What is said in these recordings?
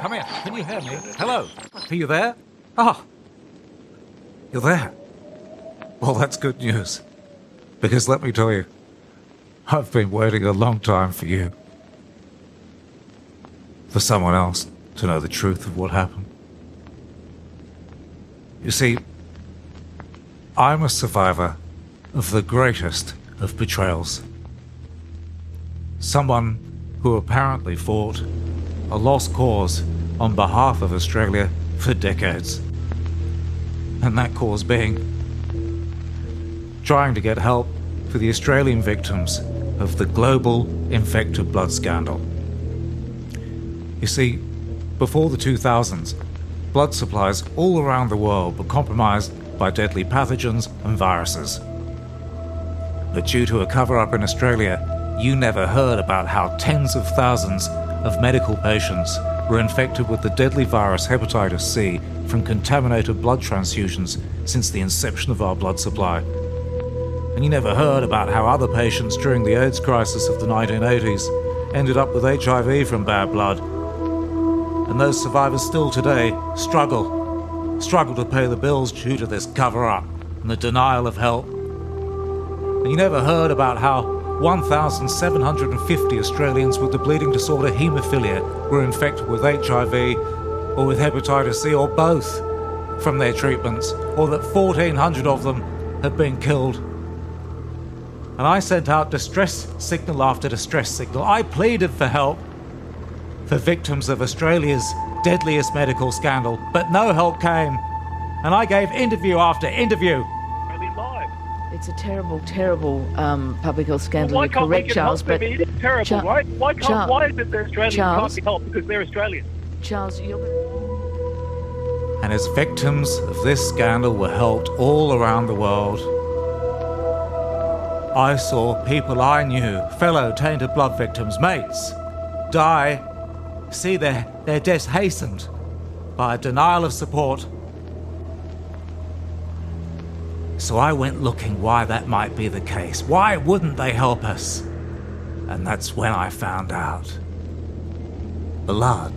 come here. Can you hear me? Hello? Are you there? Ah, you're there. Well, that's good news. Because let me tell you, I've been waiting a long time for you. For someone else to know the truth of what happened. You see, I'm a survivor of the greatest of betrayals. Someone who apparently fought a lost cause on behalf of Australia for decades. And that cause being trying to get help for the Australian victims of the global infected blood scandal. You see, before the 2000s, blood supplies all around the world were compromised by deadly pathogens and viruses. But due to a cover-up in Australia, you never heard about how tens of thousands of medical patients were infected with the deadly virus hepatitis C from contaminated blood transfusions since the inception of our blood supply. And you never heard about how other patients during the AIDS crisis of the 1980s ended up with HIV from bad blood. And those survivors still today struggle to pay the bills due to this cover-up and the denial of help. And you never heard about how 1,750 Australians with the bleeding disorder haemophilia were infected with HIV or with hepatitis C or both from their treatments, or that 1,400 of them had been killed. And I sent out distress signal after distress signal. I pleaded for help for victims of Australia's deadliest medical scandal, but no help came. And I gave interview after interview. It's a terrible, terrible public health scandal. You're correct, Charles, but it is terrible, right? Why is it that Australians can't be helped because they're Australian? Charles, And as victims of this scandal were helped all around the world, I saw people I knew, fellow tainted blood victims, mates, die, see their deaths hastened by a denial of support. So I went looking why that might be the case. Why wouldn't they help us? And that's when I found out. Blood.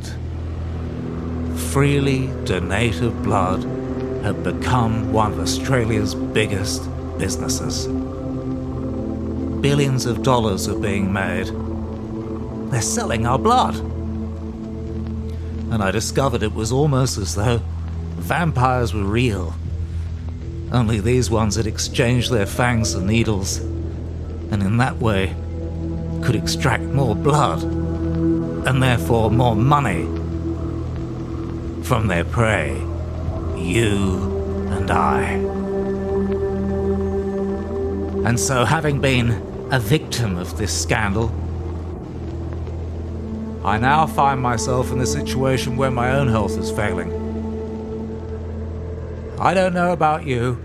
Freely donated blood had become one of Australia's biggest businesses. Billions of dollars are being made. They're selling our blood. And I discovered it was almost as though vampires were real. Only these ones had exchanged their fangs for needles, and in that way could extract more blood, and therefore more money, from their prey, you and I. And so, having been a victim of this scandal, I now find myself in a situation where my own health is failing. I don't know about you,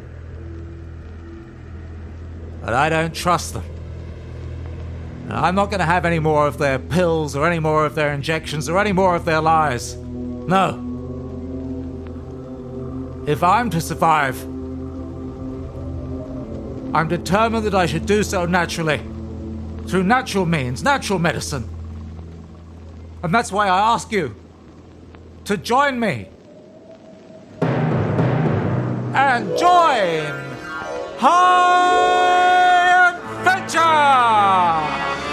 but I don't trust them. And I'm not going to have any more of their pills or any more of their injections or any more of their lies. No. If I'm to survive, I'm determined that I should do so naturally, through natural means, natural medicine. And that's why I ask you to join me and join High Adventure!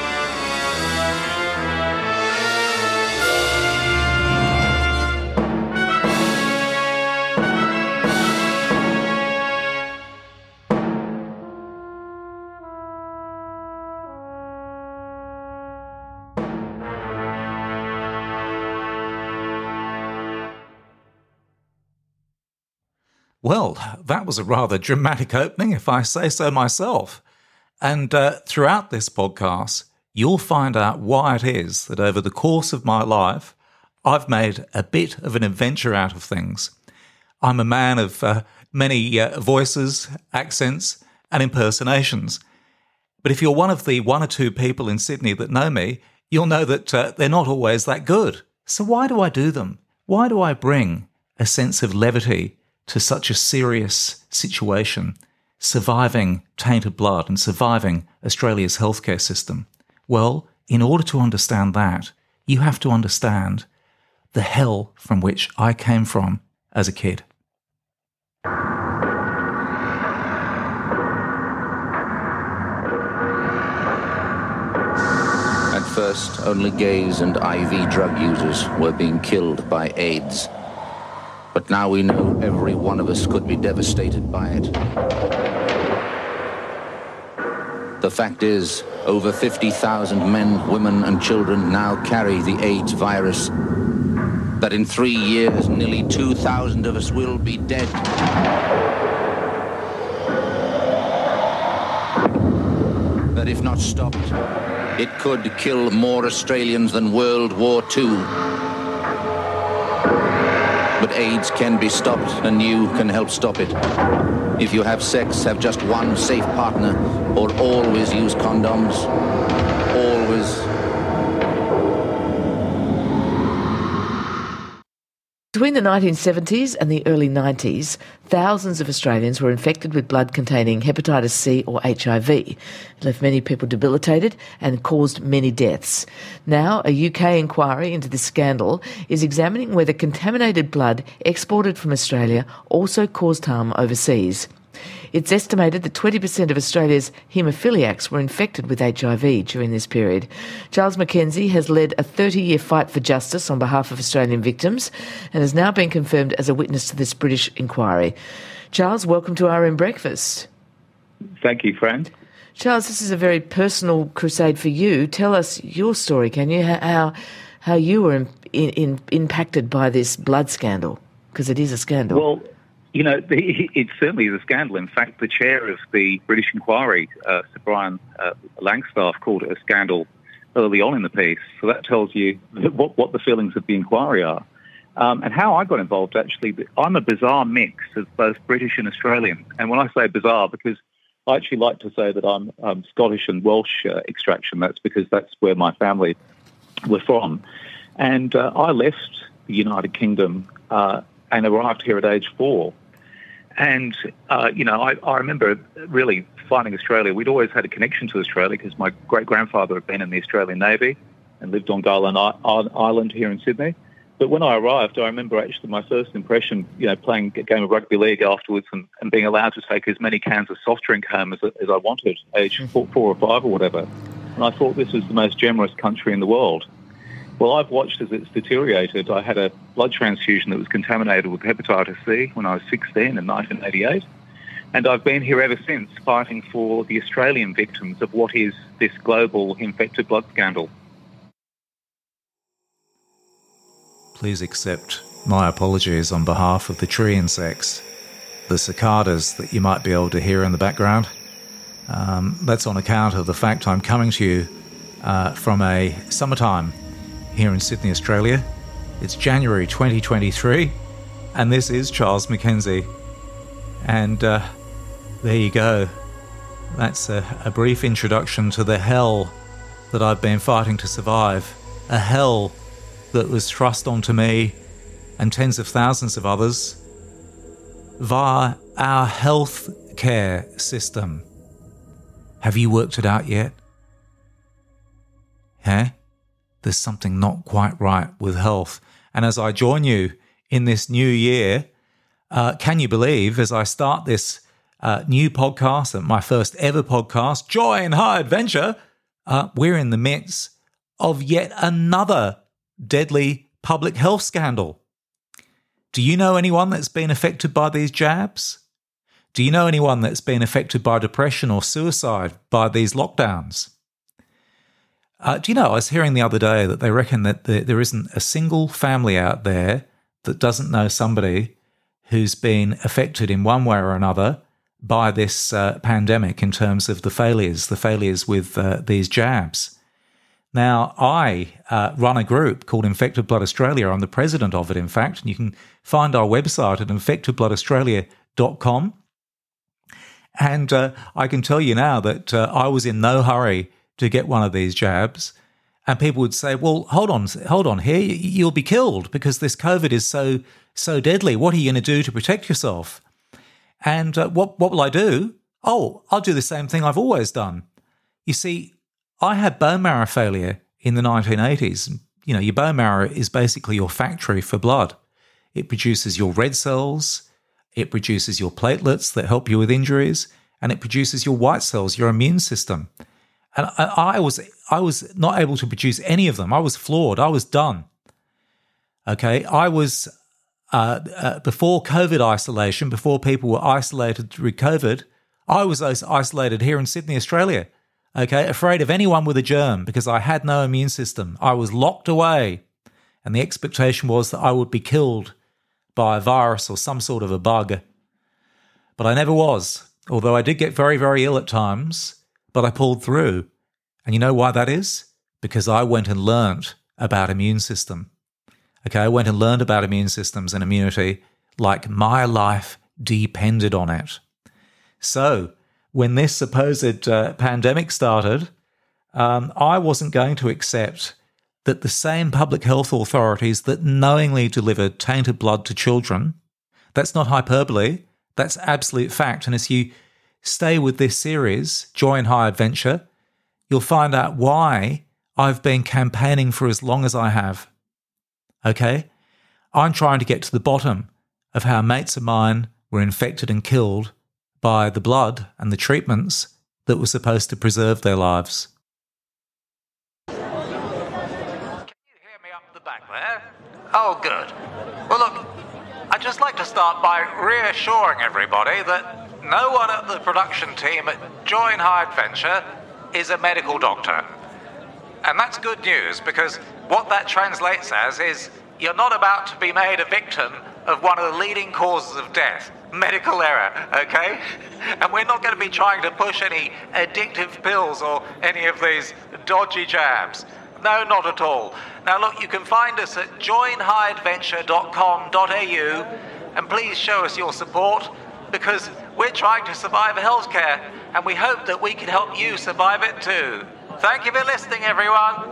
Well, that was a rather dramatic opening, if I say so myself. And throughout this podcast, you'll find out why it is that over the course of my life, I've made a bit of an adventure out of things. I'm a man of many voices, accents, and impersonations. But if you're one of the one or two people in Sydney that know me, you'll know that they're not always that good. So why do I do them? Why do I bring a sense of levity to such a serious situation, surviving tainted blood and surviving Australia's healthcare system? Well, in order to understand that, you have to understand the hell from which I came from as a kid. At first, only gays and IV drug users were being killed by AIDS. But now we know every one of us could be devastated by it. The fact is, over 50,000 men, women, and children now carry the AIDS virus. That in 3 years, nearly 2,000 of us will be dead. That if not stopped, it could kill more Australians than World War II. But AIDS can be stopped, and you can help stop it. If you have sex, have just one safe partner, or always use condoms. Always. Between the 1970s and the early 90s, thousands of Australians were infected with blood containing hepatitis C or HIV. It left many people debilitated and caused many deaths. Now, a UK inquiry into this scandal is examining whether contaminated blood exported from Australia also caused harm overseas. It's estimated that 20% of Australia's haemophiliacs were infected with HIV during this period. Charles Mackenzie has led a 30-year fight for justice on behalf of Australian victims and has now been confirmed as a witness to this British inquiry. Charles, welcome to RM Breakfast. Thank you, Fran. Charles, this is a very personal crusade for you. Tell us your story, can you, how you were impacted by this blood scandal, because it is a scandal. Well, you know, it certainly is a scandal. In fact, the chair of the British inquiry, Sir Brian Langstaff, called it a scandal early on in the piece. So that tells you what the feelings of the inquiry are. And how I got involved, actually, I'm a bizarre mix of both British and Australian. And when I say bizarre, because I actually like to say that I'm Scottish and Welsh extraction. That's because that's where my family were from. And I left the United Kingdom and arrived here at age 4. And, you know, I remember really finding Australia. We'd always had a connection to Australia because my great-grandfather had been in the Australian Navy and lived on Gull Island here in Sydney. But when I arrived, I remember actually my first impression, you know, playing a game of rugby league afterwards and being allowed to take as many cans of soft drink home as I wanted, age 4 or 5 or whatever. And I thought this was the most generous country in the world. Well, I've watched as it's deteriorated. I had a blood transfusion that was contaminated with hepatitis C when I was 16 in 1988. And I've been here ever since fighting for the Australian victims of what is this global infected blood scandal. Please accept my apologies on behalf of the tree insects, the cicadas that you might be able to hear in the background. That's on account of the fact I'm coming to you from a summertime here in Sydney, Australia. It's January 2023, and this is Charles Mackenzie. And there you go. That's a brief introduction to the hell that I've been fighting to survive. A hell that was thrust onto me and tens of thousands of others via our health care system. Have you worked it out yet? Huh? There's something not quite right with health. And as I join you in this new year, can you believe, as I start this new podcast, my first ever podcast, Joy and High Adventure, we're in the midst of yet another deadly public health scandal. Do you know anyone that's been affected by these jabs? Do you know anyone that's been affected by depression or suicide by these lockdowns? Do you know, I was hearing the other day that they reckon that there isn't a single family out there that doesn't know somebody who's been affected in one way or another by this pandemic in terms of the failures with these jabs. Now, I run a group called Infected Blood Australia. I'm the president of it, in fact, and you can find our website at infectedbloodaustralia.com. And I can tell you now that I was in no hurry to get one of these jabs, and people would say, well, hold on here, you'll be killed because this COVID is so deadly. What are you going to do to protect yourself? And what will I do? Oh, I'll do the same thing I've always done. You see, I had bone marrow failure in the 1980s. your bone marrow is basically your factory for blood. It produces your red cells, it produces your platelets that help you with injuries, and it produces your white cells, your immune system. And I was not able to produce any of them. I was flawed. I was done. Okay, I was, before COVID isolation, before people were isolated through COVID, I was isolated here in Sydney, Australia, okay, afraid of anyone with a germ because I had no immune system. I was locked away, and the expectation was that I would be killed by a virus or some sort of a bug. But I never was, although I did get very, very ill at times, but I pulled through. And you know why that is? Because I went and learnt about immune system. Okay, I went and learned about immune systems and immunity like my life depended on it. So when this supposed pandemic started, I wasn't going to accept that the same public health authorities that knowingly delivered tainted blood to children, that's not hyperbole, that's absolute fact. And as you stay with this series, Joy in High Adventure, you'll find out why I've been campaigning for as long as I have. Okay? I'm trying to get to the bottom of how mates of mine were infected and killed by the blood and the treatments that were supposed to preserve their lives. Can you hear me up the back there? Oh, good. Well, look, I'd just like to start by reassuring everybody that no one at the production team at Joy in High Adventure is a medical doctor. And that's good news, because what that translates as is you're not about to be made a victim of one of the leading causes of death, medical error, okay? And we're not going to be trying to push any addictive pills or any of these dodgy jabs. No, not at all. Now look, you can find us at joinhighadventure.com.au, and please show us your support, because we're trying to survive healthcare, and we hope that we can help you survive it too. Thank you for listening, everyone.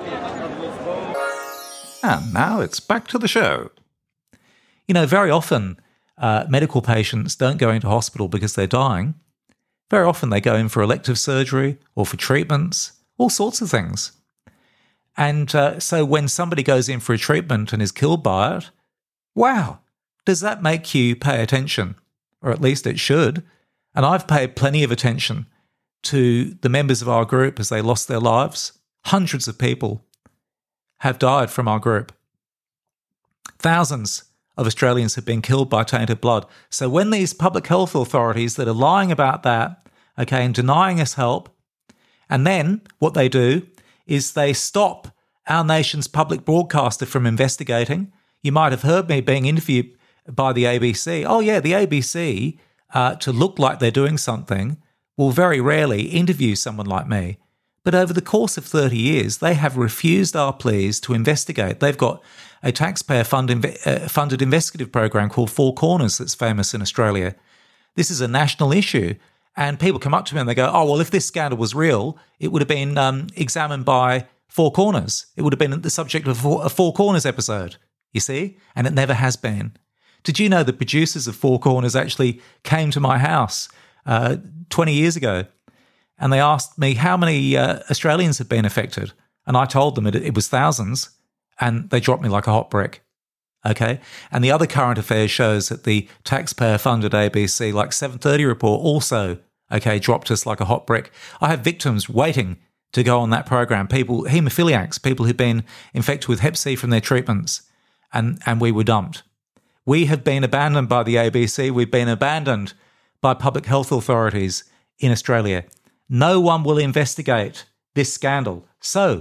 And now it's back to the show. Very often medical patients don't go into hospital because they're dying. Very often they go in for elective surgery or for treatments, all sorts of things. And so when somebody goes in for a treatment and is killed by it, wow, does that make you pay attention? Or at least it should. And I've paid plenty of attention to the members of our group as they lost their lives. Hundreds of people have died from our group. Thousands of Australians have been killed by tainted blood. So when these public health authorities that are lying about that, okay, and denying us help, and then what they do is they stop our nation's public broadcaster from investigating. You might have heard me being interviewed by the ABC. Oh yeah, the ABC, to look like they're doing something, will very rarely interview someone like me. But over the course of 30 years, they have refused our pleas to investigate. They've got a taxpayer-funded investigative program called Four Corners that's famous in Australia. This is a national issue, and people come up to me and they go, oh, well, if this scandal was real, it would have been examined by Four Corners. It would have been the subject of a Four Corners episode, you see? And it never has been. Did you know the producers of Four Corners actually came to my house 20 years ago, and they asked me how many Australians had been affected? And I told them it was thousands, and they dropped me like a hot brick, okay? And the other current affairs shows that the taxpayer-funded ABC, like 7:30 Report, also, okay, dropped us like a hot brick. I have victims waiting to go on that program, people, haemophiliacs, people who've been infected with Hep C from their treatments, and we were dumped. We have been abandoned by the ABC. We've been abandoned by public health authorities in Australia. No one will investigate this scandal. So,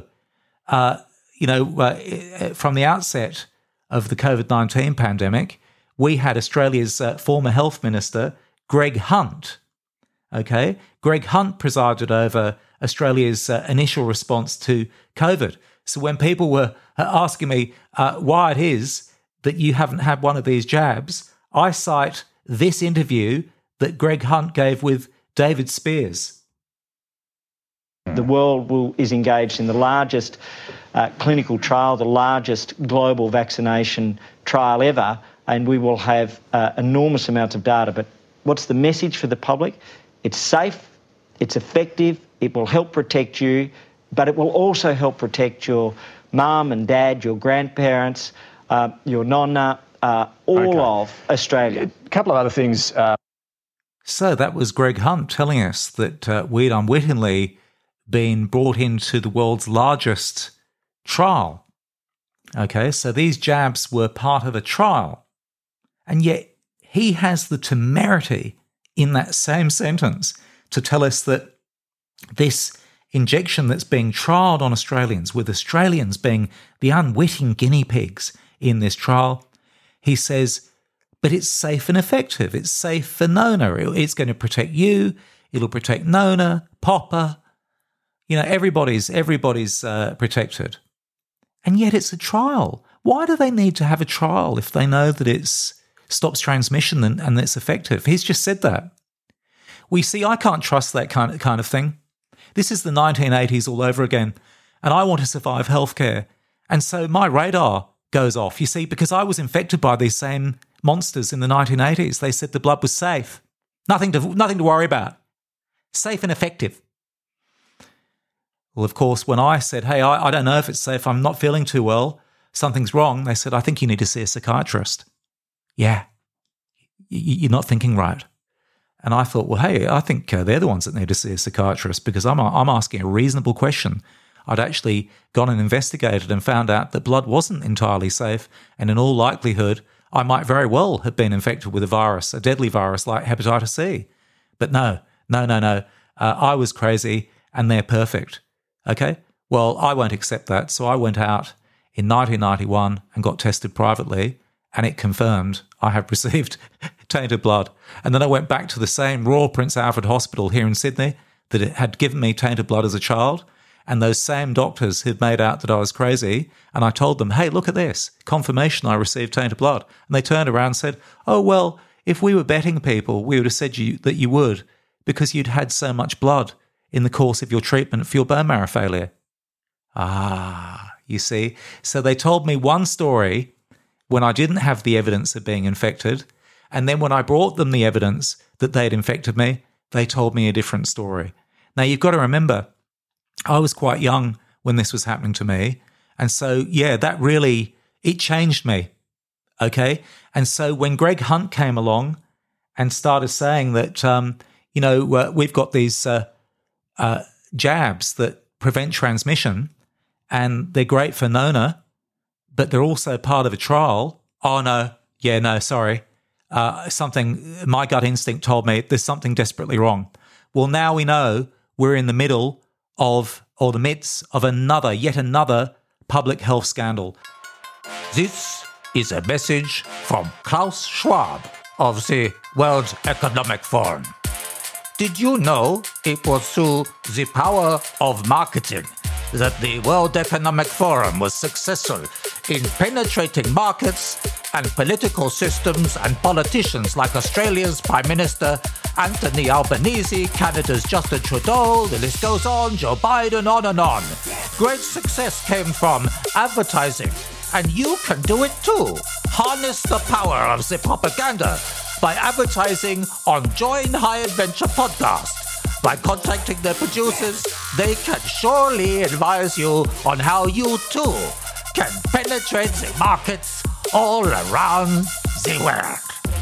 from the outset of the COVID-19 pandemic, we had Australia's former health minister, Greg Hunt. Okay, Greg Hunt presided over Australia's initial response to COVID. So when people were asking me why it is that you haven't had one of these jabs, I cite this interview that Greg Hunt gave with David Spears. The world is engaged in the largest clinical trial, the largest global vaccination trial ever, and we will have enormous amounts of data. But what's the message for the public? It's safe, it's effective, it will help protect you, but it will also help protect your mum and dad, your grandparents, your nonna, all of Australia. A couple of other things. So that was Greg Hunt telling us that we'd unwittingly been brought into the world's largest trial. Okay, so these jabs were part of a trial. And yet he has the temerity in that same sentence to tell us that this injection that's being trialled on Australians, with Australians being the unwitting guinea pigs in this trial, he says, but it's safe and effective. It's safe for Nona. It's going to protect you. It'll protect Nona, Popper. You know, everybody's protected. And yet it's a trial. Why do they need to have a trial if they know that it stops transmission and it's effective? He's just said that. We see, I can't trust that kind of thing. This is the 1980s all over again, and I want to survive healthcare. And so my radar goes off, you see, because I was infected by these same monsters in the 1980s. They said the blood was safe. Nothing to worry about. Safe and effective. Well, of course, when I said, hey, I don't know if it's safe, I'm not feeling too well, something's wrong, they said, I think you need to see a psychiatrist. Yeah, you're not thinking right. And I thought, well, hey, I think they're the ones that need to see a psychiatrist because I'm asking a reasonable question. I'd actually gone and investigated and found out that blood wasn't entirely safe, and in all likelihood, I might very well have been infected with a virus, a deadly virus like hepatitis C. But no. I was crazy and they're perfect. Okay? Well, I won't accept that. So I went out in 1991 and got tested privately, and it confirmed I have received tainted blood. And then I went back to the same Royal Prince Alfred Hospital here in Sydney that it had given me tainted blood as a child, and those same doctors who'd made out that I was crazy, and I told them, hey, look at this, confirmation I received tainted blood. And they turned around and said, oh, well, if we were betting people, we would have said that you would, because you'd had so much blood in the course of your treatment for your bone marrow failure. You see? So they told me one story when I didn't have the evidence of being infected, and then when I brought them the evidence that they'd infected me, they told me a different story. Now, you've got to remember, I was quite young when this was happening to me, and so, yeah, that really, it changed me, okay? And so when Greg Hunt came along and started saying that, we've got these jabs that prevent transmission, and they're great for Nona, but they're also part of a trial. Oh, no, sorry. My gut instinct told me there's something desperately wrong. Well, now we know we're in the middle of, or the midst of yet another public health scandal. This is a message from Klaus Schwab of the World Economic Forum. Did you know it was through the power of marketing that the World Economic Forum was successful in penetrating markets and political systems and politicians like Australia's Prime Minister Anthony Albanese, Canada's Justin Trudeau, the list goes on, Joe Biden, on and on. Great success came from advertising, and you can do it too. Harness the power of the propaganda by advertising on Join High Adventure podcast. By contacting their producers, they can surely advise you on how you too can penetrate the markets all around the world.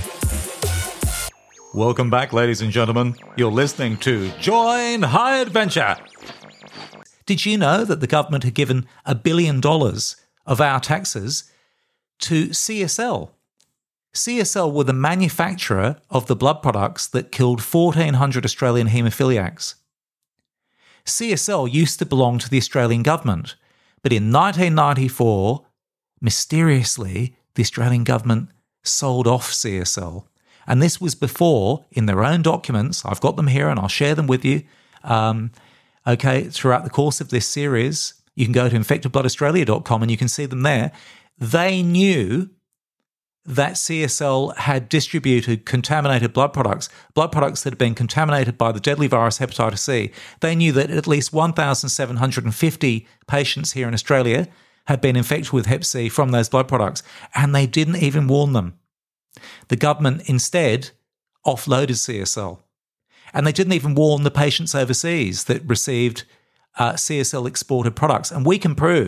Welcome back, ladies and gentlemen. You're listening to Join High Adventure. Did you know that the government had given $1 billion of our taxes to CSL? CSL were the manufacturer of the blood products that killed 1,400 Australian haemophiliacs. CSL used to belong to the Australian government, but in 1994, mysteriously, the Australian government sold off CSL. And this was before, in their own documents, I've got them here and I'll share them with you, throughout the course of this series. You can go to infectedbloodaustralia.com and you can see them there. They knew that CSL had distributed contaminated blood products that had been contaminated by the deadly virus hepatitis C. They knew that at least 1,750 patients here in Australia had been infected with hep C from those blood products, and they didn't even warn them. The government instead offloaded CSL, and they didn't even warn the patients overseas that received CSL exported products. And we can prove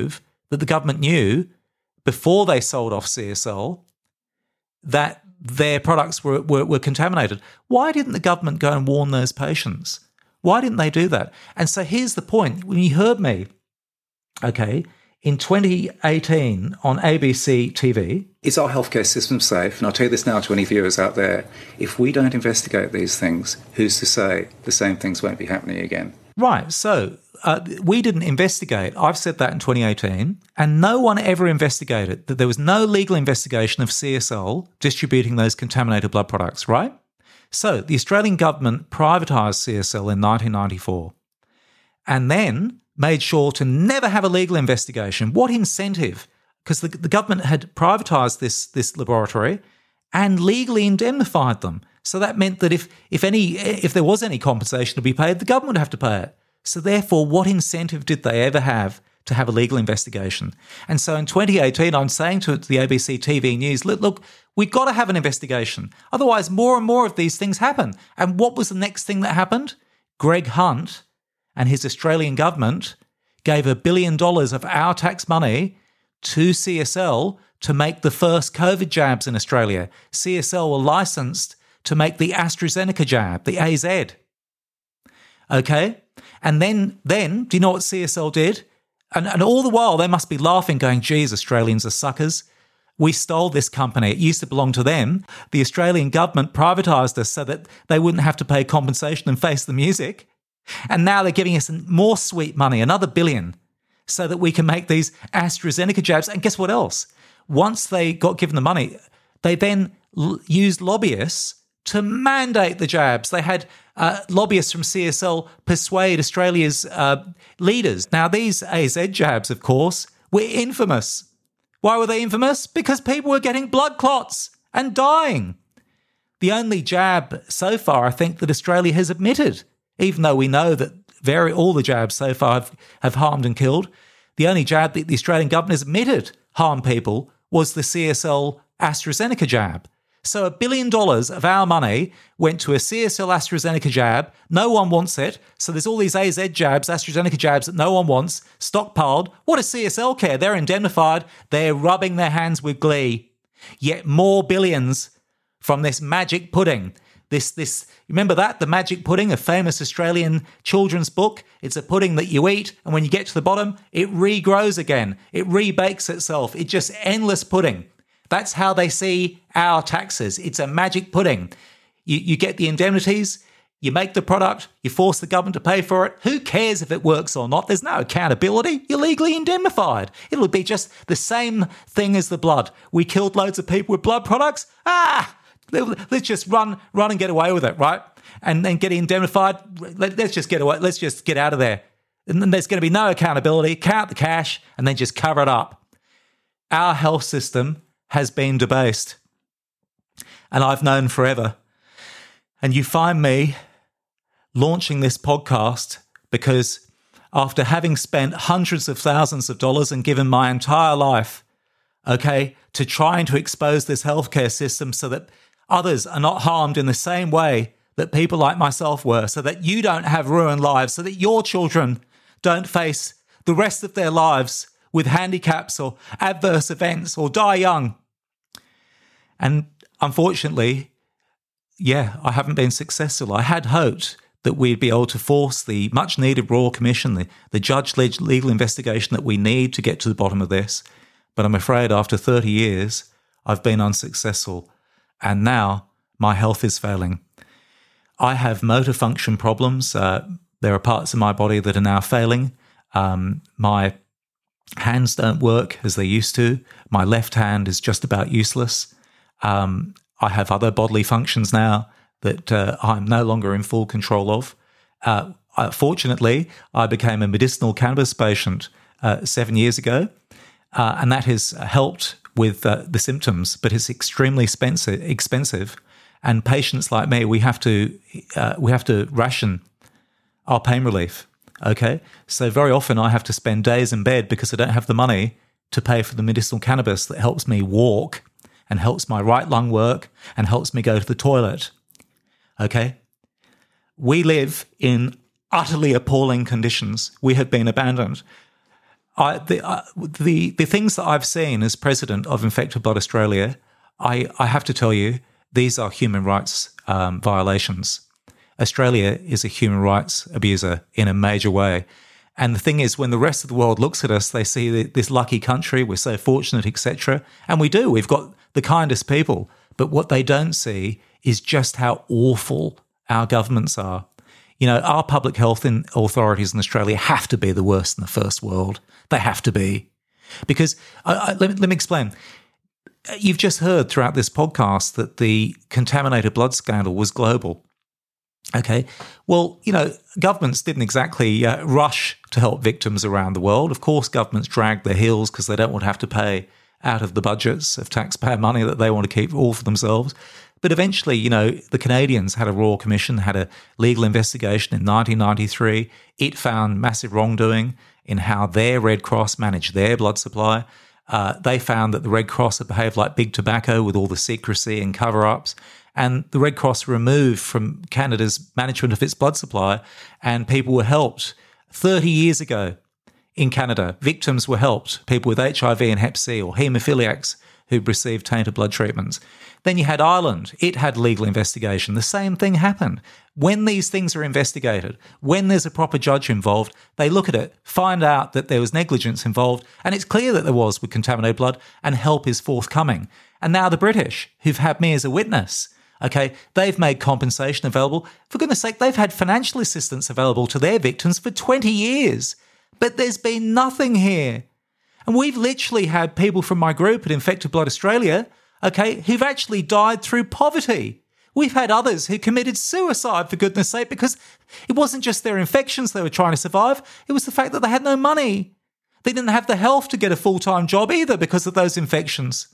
that the government knew before they sold off CSL that their products were contaminated. Why didn't the government go and warn those patients? Why didn't they do that? And so here's the point. When you heard me, okay, in 2018 on ABC TV... Is our healthcare system safe? And I'll tell you this now to any viewers out there. If we don't investigate these things, who's to say the same things won't be happening again? Right. So we didn't investigate. I've said that in 2018. And no one ever investigated that there was no legal investigation of CSL distributing those contaminated blood products, right? So the Australian government privatised CSL in 1994 and then made sure to never have a legal investigation. What incentive? Because the government had privatised this laboratory and legally indemnified them. So that meant that if there was any compensation to be paid, the government would have to pay it. So therefore, what incentive did they ever have to have a legal investigation? And so in 2018, I'm saying to the ABC TV News, look, we've got to have an investigation. Otherwise, more and more of these things happen. And what was the next thing that happened? Greg Hunt and his Australian government gave $1 billion of our tax money to CSL to make the first COVID jabs in Australia. CSL were licensed to make the AstraZeneca jab, the AZ. Okay? And then do you know what CSL did? And all the while, they must be laughing, going, geez, Australians are suckers. We stole this company. It used to belong to them. The Australian government privatised us so that they wouldn't have to pay compensation and face the music. And now they're giving us more sweet money, another $1 billion, so that we can make these AstraZeneca jabs. And guess what else? Once they got given the money, they then used lobbyists to mandate the jabs. They had lobbyists from CSL persuade Australia's leaders. Now, these AZ jabs, of course, were infamous. Why were they infamous? Because people were getting blood clots and dying. The only jab so far, I think, that Australia has admitted, even though we know that all the jabs so far have harmed and killed, the only jab that the Australian government has admitted harmed people was the CSL AstraZeneca jab. So $1 billion of our money went to a CSL AstraZeneca jab. No one wants it. So there's all these AZ jabs, AstraZeneca jabs that no one wants, stockpiled. What does CSL care? They're indemnified. They're rubbing their hands with glee. Yet more billions from this magic pudding. This remember that? The Magic Pudding, a famous Australian children's book. It's a pudding that you eat, and when you get to the bottom, it regrows again. It rebakes itself. It's just endless pudding. That's how they see our taxes. It's a magic pudding. You get the indemnities, you make the product, you force the government to pay for it. Who cares if it works or not? There's no accountability. You're legally indemnified. It'll be just the same thing as the blood. We killed loads of people with blood products. Let's just run and get away with it, right? And then get indemnified. Let's just get away. Let's just get out of there. And then there's going to be no accountability. Count the cash and then just cover it up. Our health system has been debased. And I've known forever. And you find me launching this podcast because after having spent hundreds of thousands of dollars and given my entire life, okay, to trying to expose this healthcare system so that others are not harmed in the same way that people like myself were, so that you don't have ruined lives, so that your children don't face the rest of their lives with handicaps or adverse events or die young. And unfortunately, I haven't been successful. I had hoped that we'd be able to force the much-needed Royal Commission, the judge-led legal investigation that we need to get to the bottom of this. But I'm afraid after 30 years, I've been unsuccessful. And now my health is failing. I have motor function problems. There are parts of my body that are now failing. My hands don't work as they used to. My left hand is just about useless. I have other bodily functions now that I'm no longer in full control of. Fortunately, I became a medicinal cannabis patient 7 years ago, and that has helped with the symptoms, but it's extremely expensive. And patients like me, we have to ration our pain relief. Okay, so very often I have to spend days in bed because I don't have the money to pay for the medicinal cannabis that helps me walk and helps my right lung work and helps me go to the toilet. Okay, we live in utterly appalling conditions. We have been abandoned. The things that I've seen as president of Infected Blood Australia, I have to tell you, these are human rights violations. Australia is a human rights abuser in a major way. And the thing is, when the rest of the world looks at us, they see this lucky country, we're so fortunate, etc. And we do. We've got the kindest people. But what they don't see is just how awful our governments are. You know, our public health authorities in Australia have to be the worst in the first world. They have to be. Because, let me explain. You've just heard throughout this podcast that the contaminated blood scandal was global. Okay, well, you know, governments didn't exactly rush to help victims around the world. Of course, governments drag their heels because they don't want to have to pay out of the budgets of taxpayer money that they want to keep all for themselves. But eventually, you know, the Canadians had a Royal Commission, had a legal investigation in 1993. It found massive wrongdoing in how their Red Cross managed their blood supply. They found that the Red Cross had behaved like big tobacco with all the secrecy and cover-ups. And the Red Cross removed from Canada's management of its blood supply, and people were helped. 30 years ago in Canada, victims were helped, people with HIV and Hep C or haemophiliacs who'd received tainted blood treatments. Then you had Ireland. It had legal investigation. The same thing happened. When these things are investigated, when there's a proper judge involved, they look at it, find out that there was negligence involved, and it's clear that there was with contaminated blood, and help is forthcoming. And now the British, who've had me as a witness, okay, they've made compensation available. For goodness sake, they've had financial assistance available to their victims for 20 years. But there's been nothing here. And we've literally had people from my group at Infected Blood Australia, okay, who've actually died through poverty. We've had others who committed suicide, for goodness sake, because it wasn't just their infections they were trying to survive. It was the fact that they had no money. They didn't have the health to get a full-time job either because of those infections.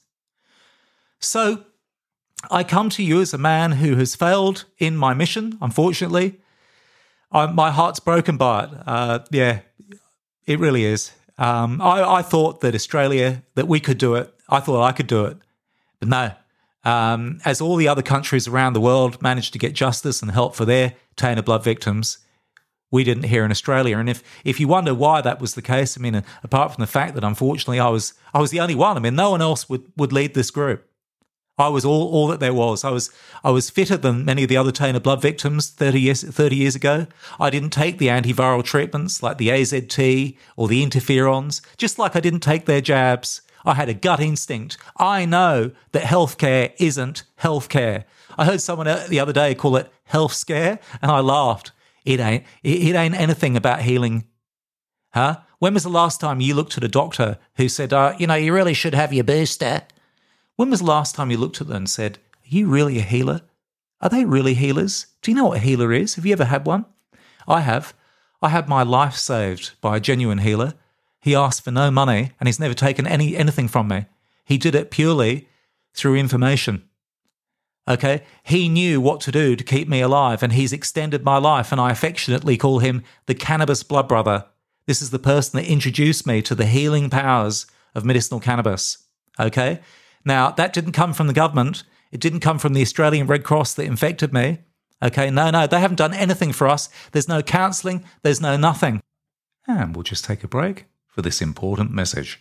So I come to you as a man who has failed in my mission, unfortunately. My heart's broken by it. Yeah, it really is. I thought that Australia, that we could do it. I thought I could do it. But no. As all the other countries around the world managed to get justice and help for their tainted blood victims, we didn't here in Australia. And if you wonder why that was the case, I mean, apart from the fact that unfortunately I was the only one. I mean, no one else would lead this group. I was all that there was. I was fitter than many of the other tainted blood victims 30 years ago. I didn't take the antiviral treatments like the AZT or the interferons, just like I didn't take their jabs. I had a gut instinct. I know that healthcare isn't healthcare. I heard someone the other day call it health scare, and I laughed. It ain't anything about healing. Huh? When was the last time you looked at a doctor who said, you really should have your booster? When was the last time you looked at them and said, are you really a healer? Are they really healers? Do you know what a healer is? Have you ever had one? I have. I had my life saved by a genuine healer. He asked for no money and he's never taken anything from me. He did it purely through information. Okay? He knew what to do to keep me alive and he's extended my life, and I affectionately call him the cannabis blood brother. This is the person that introduced me to the healing powers of medicinal cannabis. Okay? Now, that didn't come from the government. It didn't come from the Australian Red Cross that infected me. Okay, no, they haven't done anything for us. There's no counselling. There's no nothing. And we'll just take a break for this important message.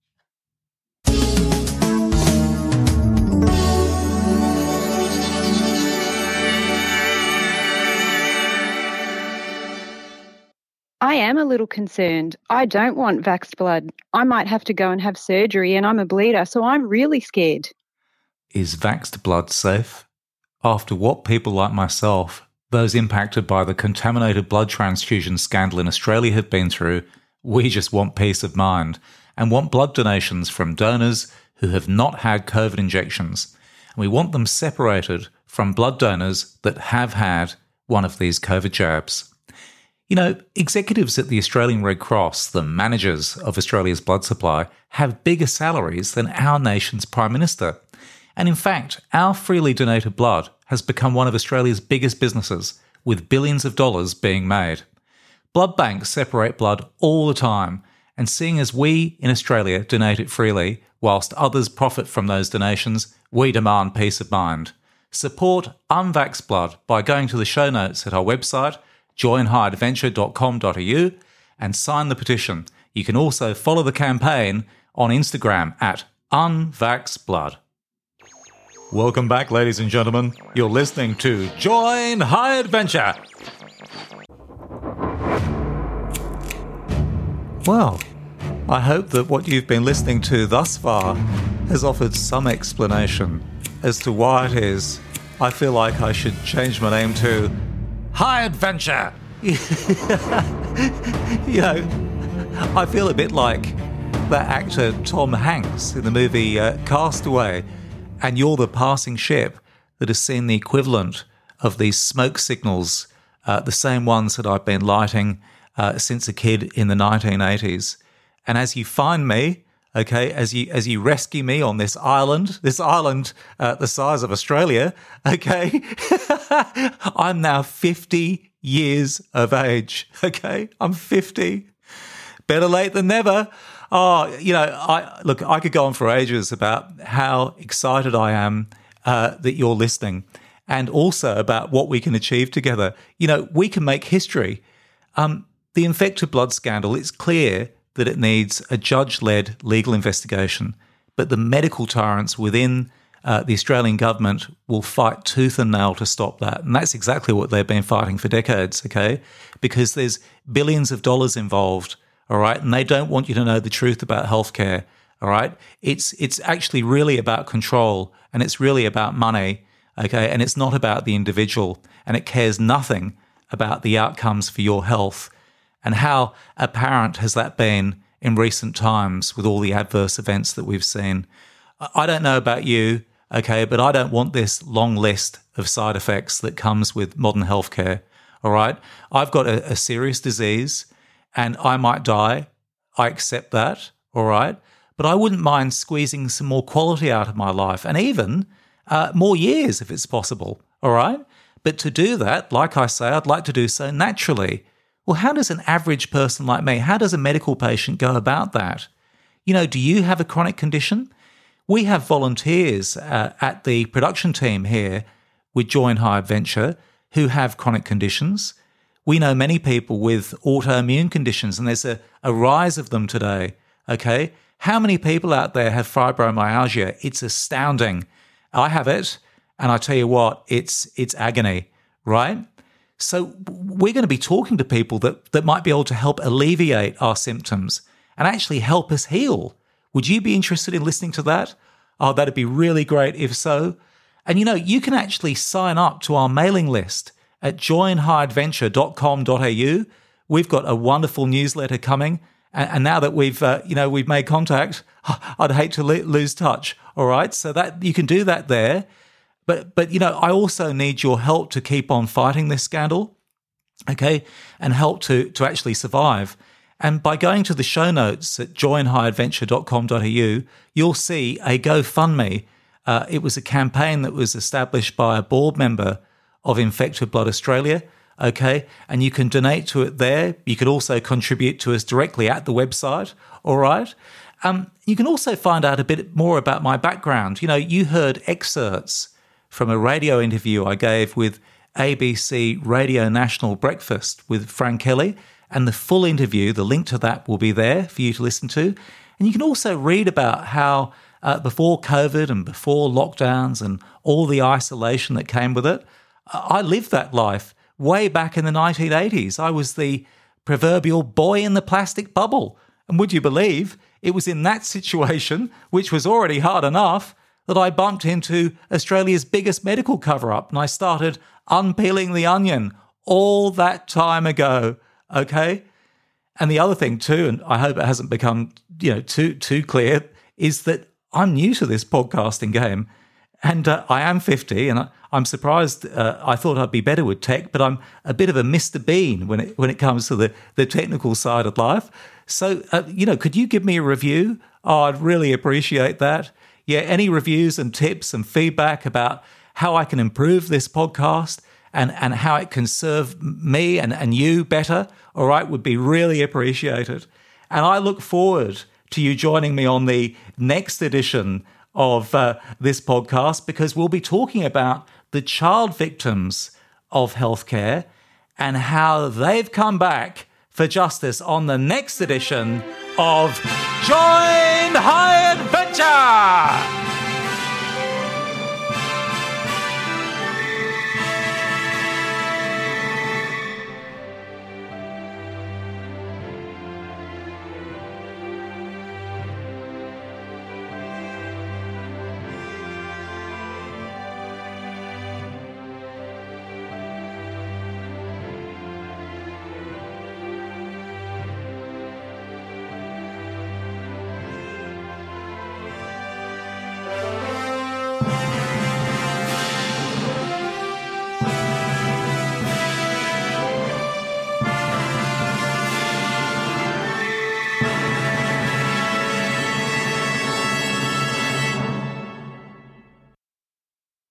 I am a little concerned. I don't want vaxxed blood. I might have to go and have surgery, and I'm a bleeder, so I'm really scared. Is vaxxed blood safe? After what people like myself, those impacted by the contaminated blood transfusion scandal in Australia have been through, we just want peace of mind and want blood donations from donors who have not had COVID injections. And we want them separated from blood donors that have had one of these COVID jabs. You know, executives at the Australian Red Cross, the managers of Australia's blood supply, have bigger salaries than our nation's Prime Minister. And in fact, our freely donated blood has become one of Australia's biggest businesses, with billions of dollars being made. Blood banks separate blood all the time, and seeing as we in Australia donate it freely, whilst others profit from those donations, we demand peace of mind. Support Unvaxxed Blood by going to the show notes at our website, joinhighadventure.com.au, and sign the petition. You can also follow the campaign on Instagram at UnvaxBlood. Welcome back, ladies and gentlemen. You're listening to Join High Adventure. Well, I hope that what you've been listening to thus far has offered some explanation as to why it is I feel like I should change my name to High Adventure. You know, I feel a bit like that actor Tom Hanks in the movie Castaway, and you're the passing ship that has seen the equivalent of these smoke signals, the same ones that I've been lighting since a kid in the 1980s. And as you find me, okay, as you rescue me on this island the size of Australia, okay, I'm now 50 years of age, okay? I'm 50. Better late than never. Oh, you know, I could go on for ages about how excited I am that you're listening, and also about what we can achieve together. You know, we can make history. The infected blood scandal, it's clear that it needs a judge-led legal investigation, but the medical tyrants within the Australian government will fight tooth and nail to stop that. And that's exactly what they've been fighting for decades, okay? Because there's billions of dollars involved, all right? And they don't want you to know the truth about healthcare, all right? It's actually really about control, and it's really about money, okay? And it's not about the individual, and it cares nothing about the outcomes for your health. And how apparent has that been in recent times with all the adverse events that we've seen? I don't know about you, okay, but I don't want this long list of side effects that comes with modern healthcare, all right? I've got a serious disease and I might die. I accept that, all right? But I wouldn't mind squeezing some more quality out of my life, and even more years if it's possible, all right? But to do that, like I say, I'd like to do so naturally. Well, how does an average person like me, how does a medical patient go about that? You know, do you have a chronic condition? We have volunteers at the production team here with Join High Adventure who have chronic conditions. We know many people with autoimmune conditions, and there's a rise of them today, okay? How many people out there have fibromyalgia? It's astounding. I have it, and I tell you what, it's agony, right? So we're going to be talking to people that might be able to help alleviate our symptoms and actually help us heal. Would you be interested in listening to that? Oh, that'd be really great if so. And you know, you can actually sign up to our mailing list at joinhighadventure.com.au. We've got a wonderful newsletter coming. And now that we've made contact, I'd hate to lose touch. All right. So that you can do that there. But you know, I also need your help to keep on fighting this scandal, okay, and help to actually survive. And by going to the show notes at joinhighadventure.com.au, you'll see a GoFundMe. It was a campaign that was established by a board member of Infected Blood Australia, okay, and you can donate to it there. You can also contribute to us directly at the website, all right? You can also find out a bit more about my background. You know, you heard excerpts from a radio interview I gave with ABC Radio National Breakfast with Frank Kelly, and the full interview, the link to that will be there for you to listen to. And you can also read about how before COVID and before lockdowns and all the isolation that came with it, I lived that life way back in the 1980s. I was the proverbial boy in the plastic bubble. And would you believe it was in that situation, which was already hard enough, that I bumped into Australia's biggest medical cover-up, and I started unpeeling the onion all that time ago, okay? And the other thing too, and I hope it hasn't become too clear, is that I'm new to this podcasting game, and I am 50, and I'm surprised. I thought I'd be better with tech, but I'm a bit of a Mr. Bean when it comes to the technical side of life. So, could you give me a review? Oh, I'd really appreciate that. Yeah, any reviews and tips and feedback about how I can improve this podcast and how it can serve me and you better, all right, would be really appreciated. And I look forward to you joining me on the next edition of this podcast, because we'll be talking about the child victims of healthcare and how they've come back for justice on the next edition of Join High Adventure!